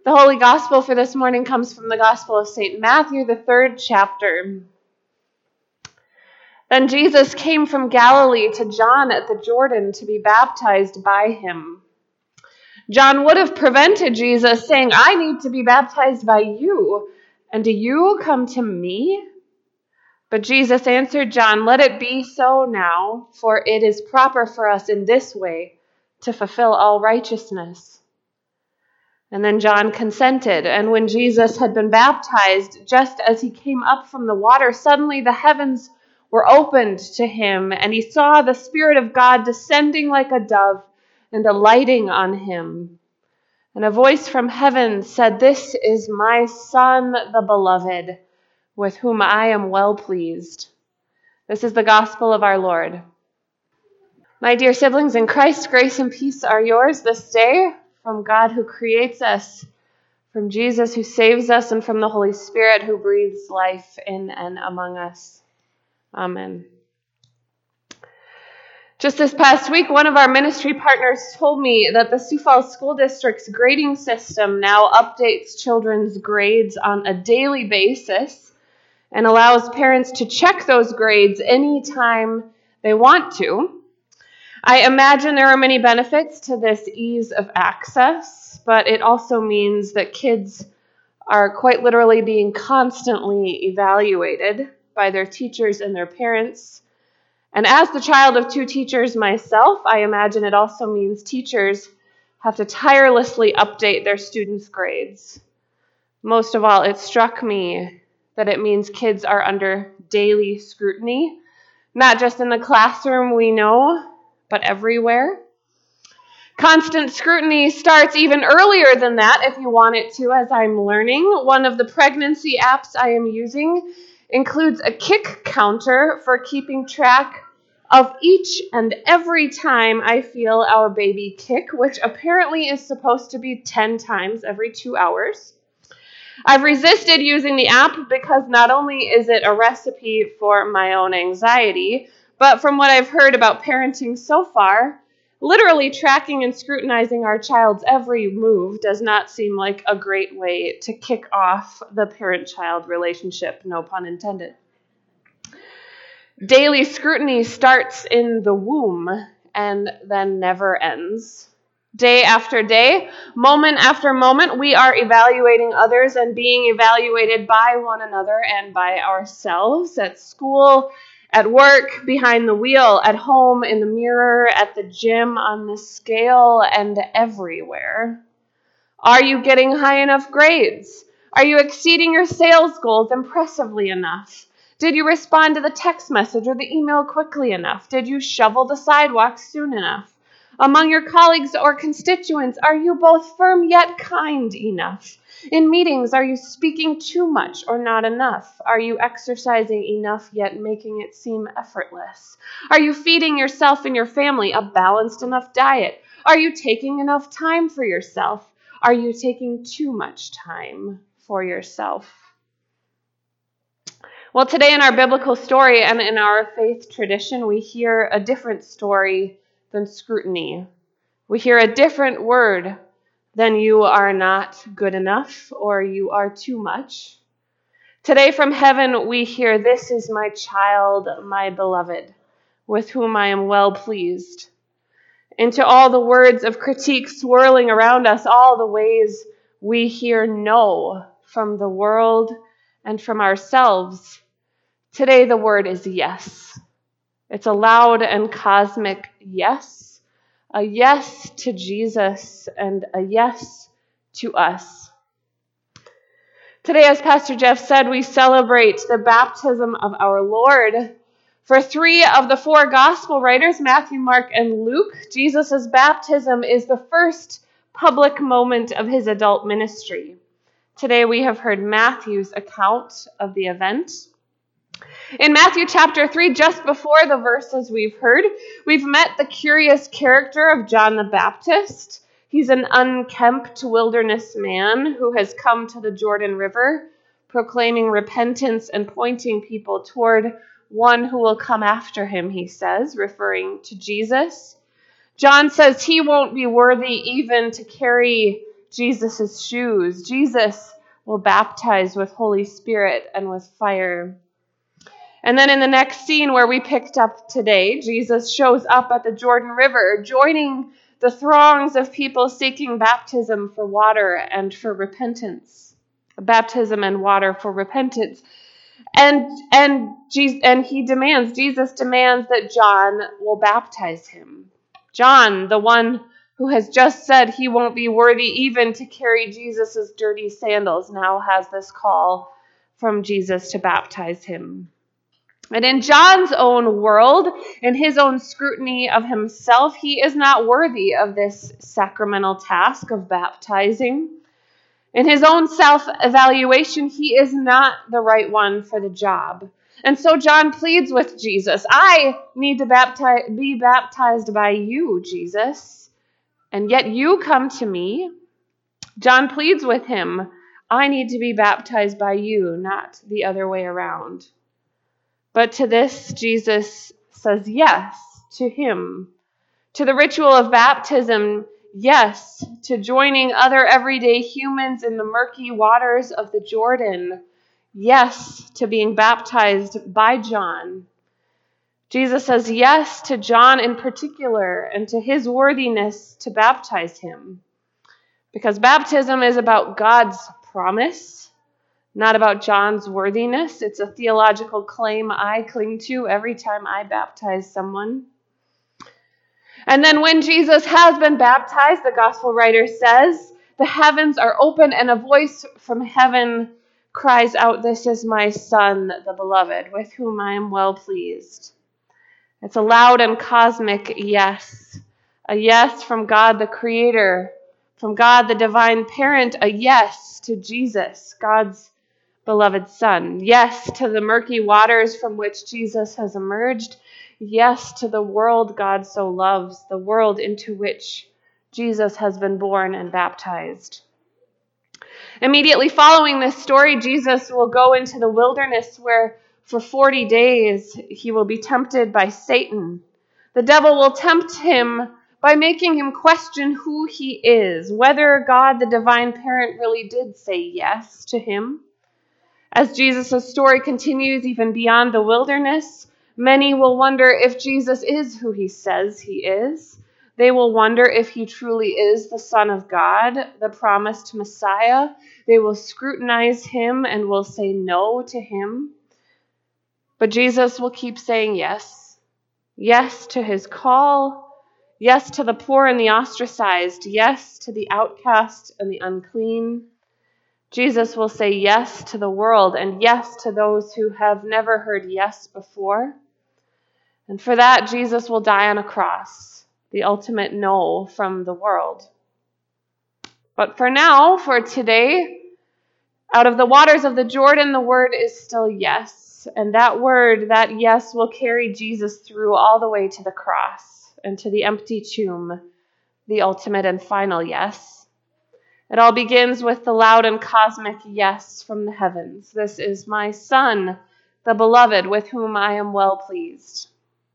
The Holy Gospel for this morning comes from the Gospel of St. Matthew, the 3rd chapter. Then Jesus came from Galilee to John at the Jordan to be baptized by him. John would have prevented Jesus, saying, "I need to be baptized by you, and do you come to me?" But Jesus answered John, "Let it be so now, for it is proper for us in this way to fulfill all righteousness." And then John consented, and when Jesus had been baptized, just as he came up from the water, suddenly the heavens were opened to him, and he saw the Spirit of God descending like a dove and alighting on him. And a voice from heaven said, "This is my Son, the beloved, with whom I am well pleased." This is the gospel of our Lord. My dear siblings in Christ, grace and peace are yours this day from God who creates us, from Jesus who saves us, and from the Holy Spirit who breathes life in and among us. Amen. Just this past week, one of our ministry partners told me that the Sioux Falls School District's grading system now updates children's grades on a daily basis and allows parents to check those grades anytime they want to. I imagine there are many benefits to this ease of access, but it also means that kids are quite literally being constantly evaluated by their teachers and their parents. And as the child of 2 teachers myself, I imagine it also means teachers have to tirelessly update their students' grades. Most of all, it struck me that it means kids are under daily scrutiny, not just in the classroom we know, but everywhere. Constant scrutiny starts even earlier than that, if you want it to, as I'm learning. One of the pregnancy apps I am using includes a kick counter for keeping track of each and every time I feel our baby kick, which apparently is supposed to be 10 times every 2 hours. I've resisted using the app because not only is it a recipe for my own anxiety, but from what I've heard about parenting so far, literally tracking and scrutinizing our child's every move does not seem like a great way to kick off the parent-child relationship, no pun intended. Daily scrutiny starts in the womb and then never ends. Day after day, moment after moment, we are evaluating others and being evaluated by one another and by ourselves at school, at work, behind the wheel, at home, in the mirror, at the gym, on the scale, and everywhere. Are you getting high enough grades? Are you exceeding your sales goals impressively enough? Did you respond to the text message or the email quickly enough? Did you shovel the sidewalk soon enough? Among your colleagues or constituents, are you both firm yet kind enough? In meetings, are you speaking too much or not enough? Are you exercising enough yet making it seem effortless? Are you feeding yourself and your family a balanced enough diet? Are you taking enough time for yourself? Are you taking too much time for yourself? Well, today in our biblical story and in our faith tradition, we hear a different story than scrutiny. We hear a different word than "you are not good enough" or "you are too much." Today from heaven we hear, "This is my child, my beloved, with whom I am well pleased." Into all the words of critique swirling around us, all the ways we hear no from the world and from ourselves, today the word is yes. It's a loud and cosmic yes, a yes to Jesus and a yes to us. Today, as Pastor Jeff said, we celebrate the baptism of our Lord. For 3 of the 4 gospel writers, Matthew, Mark, and Luke, Jesus' baptism is the first public moment of his adult ministry. Today we have heard Matthew's account of the event. In Matthew chapter 3, just before the verses we've heard, we've met the curious character of John the Baptist. He's an unkempt wilderness man who has come to the Jordan River, proclaiming repentance and pointing people toward one who will come after him, he says, referring to Jesus. John says he won't be worthy even to carry Jesus' shoes. Jesus will baptize with Holy Spirit and with fire. And then in the next scene where we picked up today, Jesus shows up at the Jordan River, joining the throngs of people seeking baptism for water and for repentance. Baptism and water for repentance. And Jesus demands that John will baptize him. John, the one who has just said he won't be worthy even to carry Jesus' dirty sandals, now has this call from Jesus to baptize him. And in John's own world, in his own scrutiny of himself, he is not worthy of this sacramental task of baptizing. In his own self-evaluation, he is not the right one for the job. And so John pleads with Jesus, I need to be baptized by you, Jesus, and yet you come to me. John pleads with him, I need to be baptized by you, not the other way around. But to this, Jesus says yes to him. To the ritual of baptism, yes. To joining other everyday humans in the murky waters of the Jordan, yes. To being baptized by John. Jesus says yes to John in particular and to his worthiness to baptize him. Because baptism is about God's promise, not about John's worthiness. It's a theological claim I cling to every time I baptize someone. And then when Jesus has been baptized, the gospel writer says, the heavens are open and a voice from heaven cries out, this is my Son, the beloved, with whom I am well pleased. It's a loud and cosmic yes. A yes from God the Creator, from God the divine parent, a yes to Jesus, God's beloved Son. Yes to the murky waters from which Jesus has emerged. Yes to the world God so loves, the world into which Jesus has been born and baptized. Immediately following this story, Jesus will go into the wilderness where for 40 days he will be tempted by Satan. The devil will tempt him by making him question who he is, whether God the divine parent really did say yes to him. As Jesus' story continues even beyond the wilderness, many will wonder if Jesus is who he says he is. They will wonder if he truly is the Son of God, the promised Messiah. They will scrutinize him and will say no to him. But Jesus will keep saying yes. Yes to his call. Yes to the poor and the ostracized. Yes to the outcast and the unclean. Jesus will say yes to the world and yes to those who have never heard yes before. And for that, Jesus will die on a cross, the ultimate no from the world. But for now, for today, out of the waters of the Jordan, the word is still yes. And that word, that yes, will carry Jesus through all the way to the cross and to the empty tomb, the ultimate and final yes. It all begins with the loud and cosmic yes from the heavens. This is my Son, the beloved, with whom I am well pleased.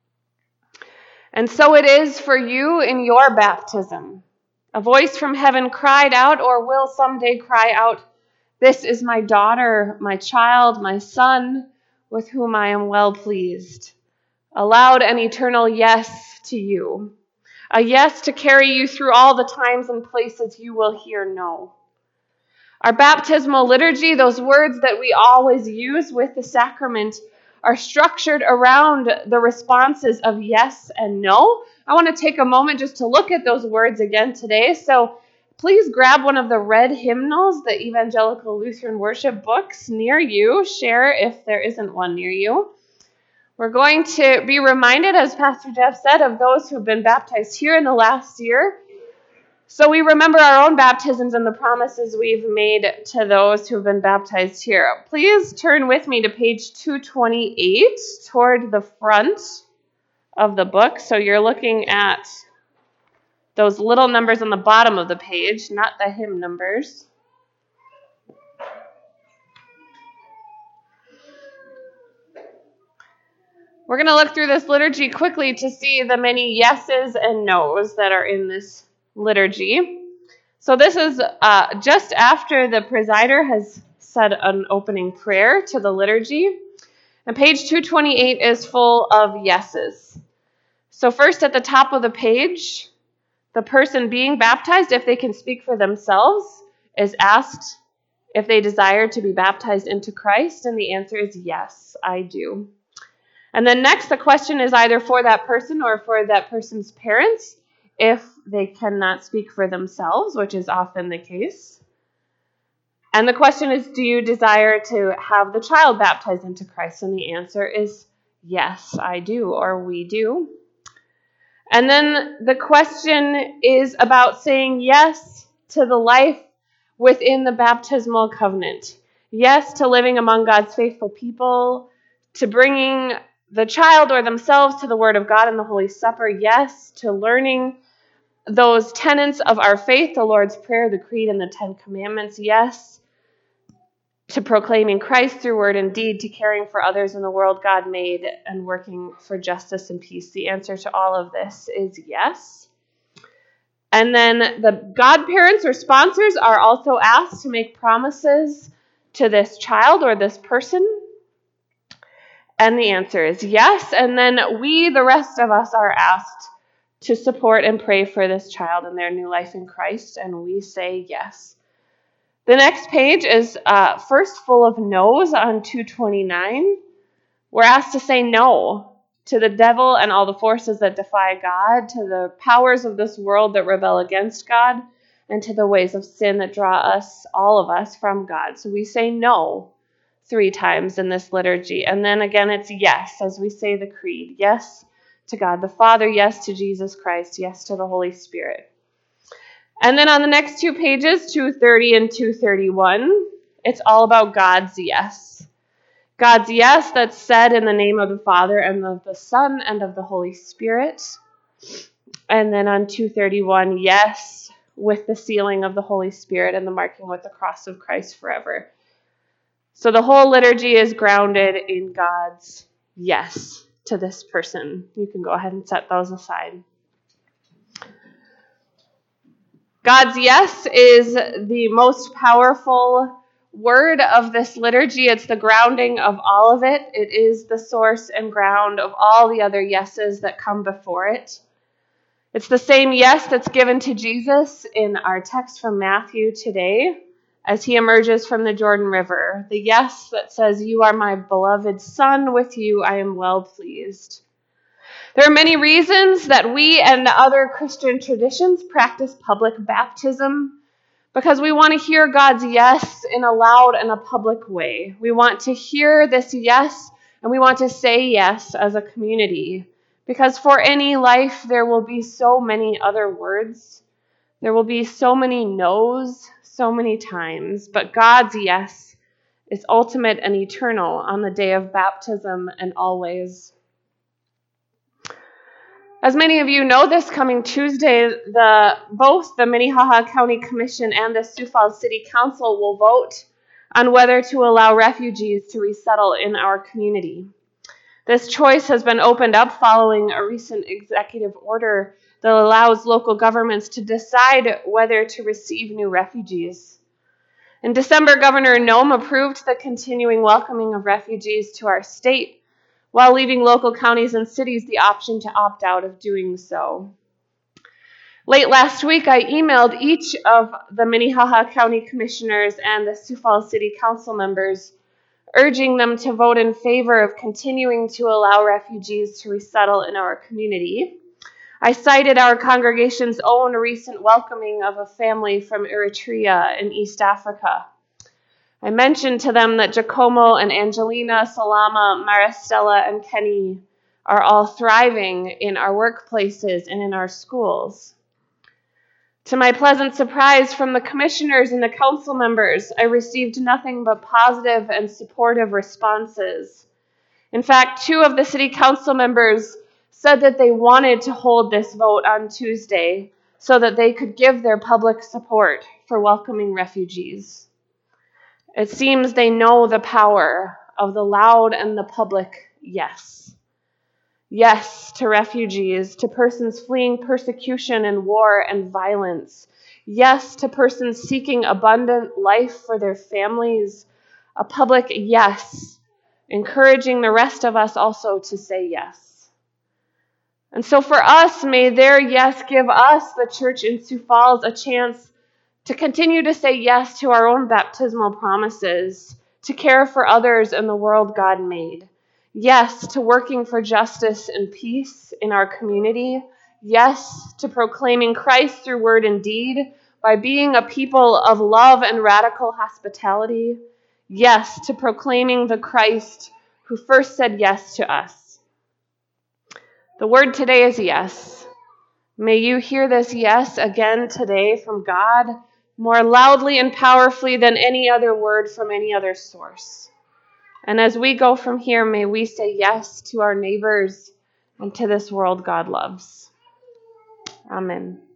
And so it is for you in your baptism. A voice from heaven cried out, or will someday cry out, this is my daughter, my child, my son, with whom I am well pleased. A loud and eternal yes to you. A yes to carry you through all the times and places you will hear no. Our baptismal liturgy, those words that we always use with the sacrament, are structured around the responses of yes and no. I want to take a moment just to look at those words again today. So please grab one of the red hymnals, the Evangelical Lutheran Worship books near you. Share if there isn't one near you. We're going to be reminded, as Pastor Jeff said, of those who've been baptized here in the last year. So we remember our own baptisms and the promises we've made to those who've been baptized here. Please turn with me to page 228 toward the front of the book. So you're looking at those little numbers on the bottom of the page, not the hymn numbers. We're going to look through this liturgy quickly to see the many yeses and nos that are in this liturgy. So this is just after the presider has said an opening prayer to the liturgy. And page 228 is full of yeses. So first at the top of the page, the person being baptized, if they can speak for themselves, is asked if they desire to be baptized into Christ, and the answer is yes, I do. And then next, the question is either for that person or for that person's parents, if they cannot speak for themselves, which is often the case. And the question is, do you desire to have the child baptized into Christ? And the answer is yes, I do, or we do. And then the question is about saying yes to the life within the baptismal covenant. Yes to living among God's faithful people, to bringing the child or themselves to the Word of God in the Holy Supper. Yes to learning those tenets of our faith, the Lord's Prayer, the Creed, and the Ten Commandments. Yes to proclaiming Christ through word and deed, to caring for others in the world God made, and working for justice and peace. The answer to all of this is yes. And then the godparents or sponsors are also asked to make promises to this child or this person. And the answer is yes. And then we, the rest of us, are asked to support and pray for this child in their new life in Christ. And we say yes. The next page is first full of no's on 229. We're asked to say no to the devil and all the forces that defy God, to the powers of this world that rebel against God, and to the ways of sin that draw us, all of us, from God. So we say no 3 times in this liturgy. And then again, it's yes as we say the creed. Yes to God the Father, yes to Jesus Christ, yes to the Holy Spirit. And then on the next 2 pages, 230 and 231, it's all about God's yes. God's yes that's said in the name of the Father and of the Son and of the Holy Spirit. And then on 231, yes, with the sealing of the Holy Spirit and the marking with the cross of Christ forever. So the whole liturgy is grounded in God's yes to this person. You can go ahead and set those aside. God's yes is the most powerful word of this liturgy. It's the grounding of all of it. It is the source and ground of all the other yeses that come before it. It's the same yes that's given to Jesus in our text from Matthew today as he emerges from the Jordan River. The yes that says, "You are my beloved Son, with you I am well pleased." There are many reasons that we and other Christian traditions practice public baptism, because we want to hear God's yes in a loud and a public way. We want to hear this yes, and we want to say yes as a community. Because for any life, there will be so many other words. There will be so many no's, so many times. But God's yes is ultimate and eternal on the day of baptism and always. As many of you know, this coming Tuesday, both the Minnehaha County Commission and the Sioux Falls City Council will vote on whether to allow refugees to resettle in our community. This choice has been opened up following a recent executive order that allows local governments to decide whether to receive new refugees. In December, Governor Noem approved the continuing welcoming of refugees to our state, while leaving local counties and cities the option to opt out of doing so. Late last week, I emailed each of the Minnehaha County Commissioners and the Sioux Falls City Council members, urging them to vote in favor of continuing to allow refugees to resettle in our community. I cited our congregation's own recent welcoming of a family from Eritrea in East Africa. I mentioned to them that Giacomo and Angelina, Salama, Maristella, and Kenny are all thriving in our workplaces and in our schools. To my pleasant surprise from the commissioners and the council members, I received nothing but positive and supportive responses. In fact, 2 of the city council members said that they wanted to hold this vote on Tuesday so that they could give their public support for welcoming refugees. It seems they know the power of the loud and the public yes. Yes to refugees, to persons fleeing persecution and war and violence. Yes to persons seeking abundant life for their families. A public yes, encouraging the rest of us also to say yes. And so for us, may their yes give us, the church in Sioux Falls, a chance to continue to say yes to our own baptismal promises, to care for others in the world God made. Yes to working for justice and peace in our community. Yes to proclaiming Christ through word and deed by being a people of love and radical hospitality. Yes to proclaiming the Christ who first said yes to us. The word today is yes. May you hear this yes again today from God more loudly and powerfully than any other word from any other source. And as we go from here, may we say yes to our neighbors and to this world God loves. Amen.